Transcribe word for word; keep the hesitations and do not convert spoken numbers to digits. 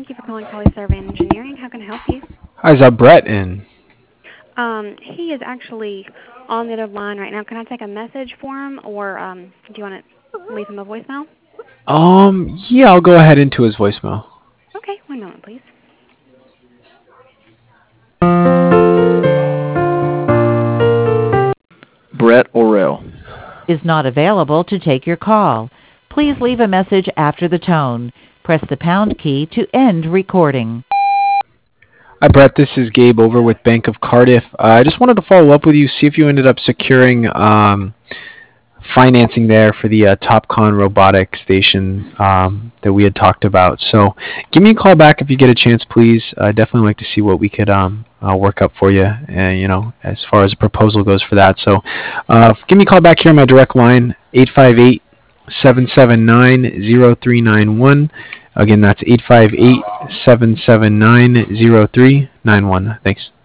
Thank you for calling Poly Survey and Engineering. How can I help you? Hi, is that Brett in? Um, he is actually on the other line right now. Can I take a message for him, or um, do you want to leave him a voicemail? Um, yeah, I'll go ahead into his voicemail. Okay, one moment, please. Brett Orrell is not available to take your call. Please leave a message after the tone. Press the pound key to end recording. Hi, Brett. This is Gabe over with Bank of Cardiff. Uh, I just wanted to follow up with you, see if you ended up securing um, financing there for the uh, TopCon robotic station um, that we had talked about. So give me a call back if you get a chance, please. I'd definitely like to see what we could um, uh, work up for you, uh, you know, as far as a proposal goes for that. So uh, give me a call back here on my direct line, eight five eight, seven seven nine, zero three nine one. Again, that's eight five eight, seven seven nine, zero three nine one. Thanks.